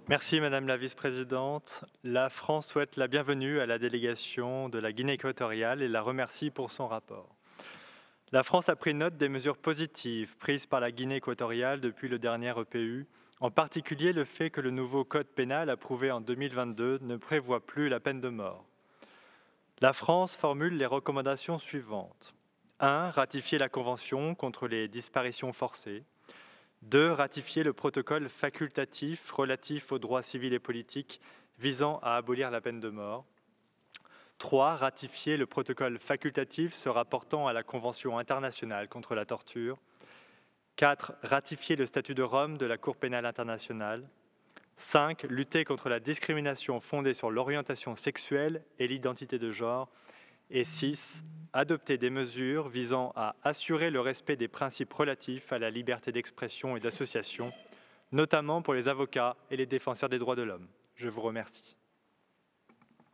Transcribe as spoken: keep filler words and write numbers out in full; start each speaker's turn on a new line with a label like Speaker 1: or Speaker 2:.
Speaker 1: Merci Madame la Vice-présidente. La France souhaite la bienvenue à la délégation de la Guinée équatoriale et la remercie pour son rapport. La France a pris note des mesures positives prises par la Guinée équatoriale depuis le dernier E P U, en particulier le fait que le nouveau code pénal approuvé en deux mille vingt-deux ne prévoit plus la peine de mort. La France formule les recommandations suivantes. un. Ratifier la Convention contre les disparitions forcées. deux. Ratifier le protocole facultatif relatif aux droits civils et politiques visant à abolir la peine de mort. trois. Ratifier le protocole facultatif se rapportant à la Convention internationale contre la torture. quatre. Ratifier le statut de Rome de la Cour pénale internationale. cinq. Lutter contre la discrimination fondée sur l'orientation sexuelle et l'identité de genre. Et six. Adopter des mesures visant à assurer le respect des principes relatifs à la liberté d'expression et d'association, notamment pour les avocats et les défenseurs des droits de l'homme. Je vous remercie.